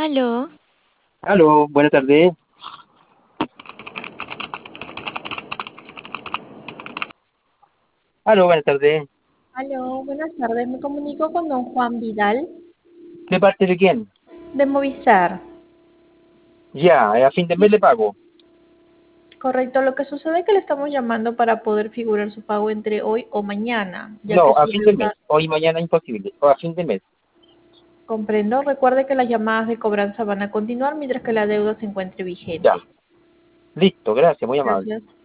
Aló, Aló, buenas tardes. Aló, buenas tardes. Aló, buenas tardes. Me comunico con don Juan Vidal ¿De parte de quién? de Movistar. Ya, a fin de mes le pago. Correcto, lo que sucede es que le estamos llamando para poder figurar su pago entre hoy o mañana, ya No, que a su fin de mes. deuda, Hoy y mañana imposible. O a fin de mes. comprendo. Recuerde que las llamadas de cobranza van a continuar mientras que la deuda se encuentre Ya. vigente. Listo, gracias, muy amable. Gracias.